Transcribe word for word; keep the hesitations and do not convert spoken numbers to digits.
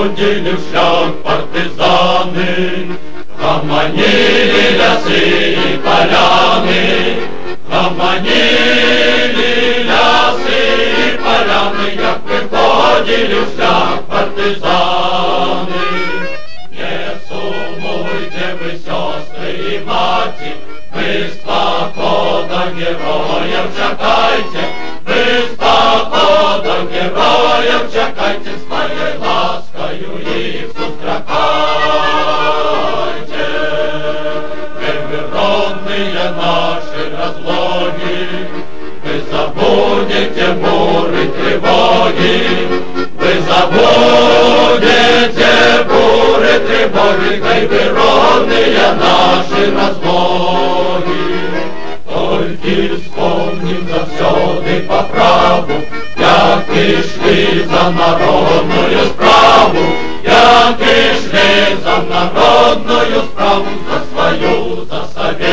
переходили в шлях партизаны, гомонили лясы и поляны, гомонили лясы и поляны, як виходили в шлях партизани. Не сумуйте ви, сестри і маті, ви з похода героїв чекайте, ви з похода героїв чекайте, з моєю ласкою їх зустракайте. Ви родные наши разлоги, вы забудете буры тревоги, вы забудете буры тревоги, хай вы родные наши разлоги. Только вспомним завсёды по праву, як ішли за народною справу, як ішли за народною справу, за свою, за совет.